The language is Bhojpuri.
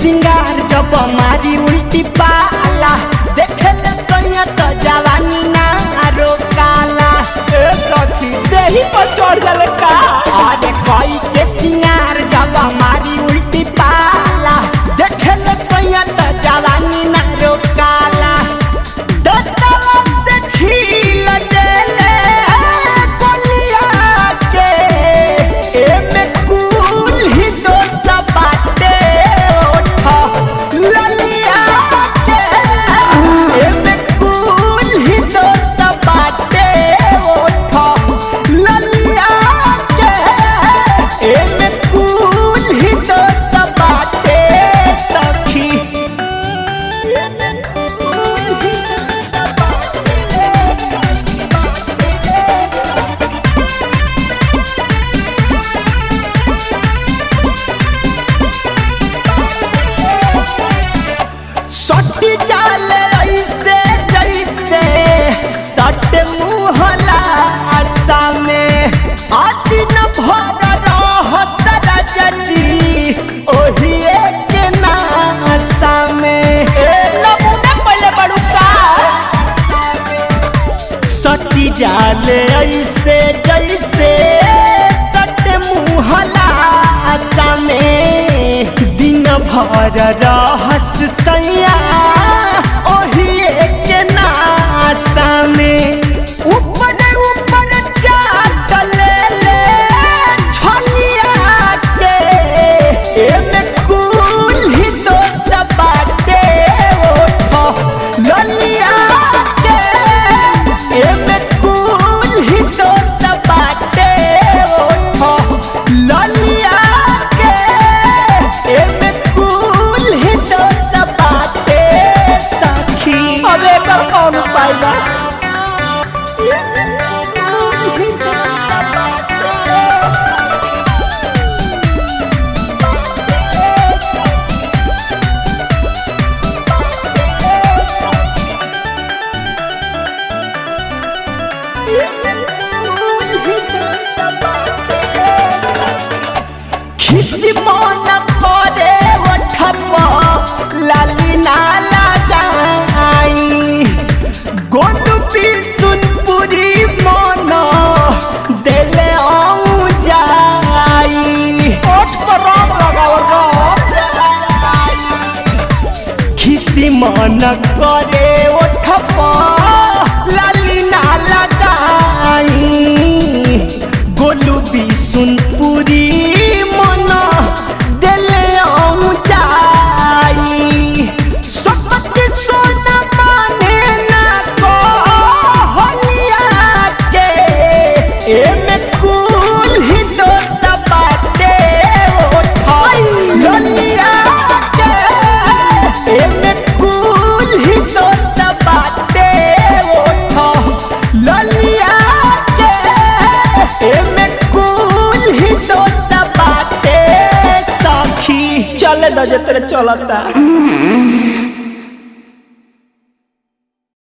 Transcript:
सिंगार जब मारी उल्टी पाला देखे ले सैया तो जवानी ना रोकाला। ए सखी देही पर चढ़ गल का अरे कोई के सिंगार जब मारी उल्टी पाला देखे ले सैया तो जवानी ना रोकाला। दतवा से छील देले कोलिया के एमे कुल ही दोस्त बाटे ओठा ललिया के एमे कुल ही दोस्त बाटे ओठा ललिया के एमे कुल ही दोस्त बाटे सखी। सटी जाले ऐसे जैसे सट मुहला आशा में आदि न भर रहस राजी ओही एक नाशा में। नमूना पहले बड़ू का सटी जाले ऐसे जैसे सट मुहला आशा में दिन भर रहस सैया ओही एक नाशा में। ऊपर ऊपर चाट ले ले छलिया के एमे कुल ही दोस्त बाटे ओठा ललिया के एमे कुल ही दोस्त बाटे ओठा ललिया के एमे कुल ही दोस्त बाटे सखी। अब एकर कौन उपाय बा? खिसी मन करे ओठपा लाली ना लगाई गोलू बिसुनपुरी मन देले आऊं जाई ओठ पर रंग लगाओ खिसी मन करे ओठपा लाली ना लगाई गोलू बिसुनपुरी मन देले आऊं जाई। सकत सोना माने ना को हलिया के एमे कुल ही दोस्त बाटे ओठा ललिया के एमे कुल ही दोस्त बाटे ओठा ललिया के एमे कुल ही दोस्त बाटे सखी। चले दजे तेरे चलता।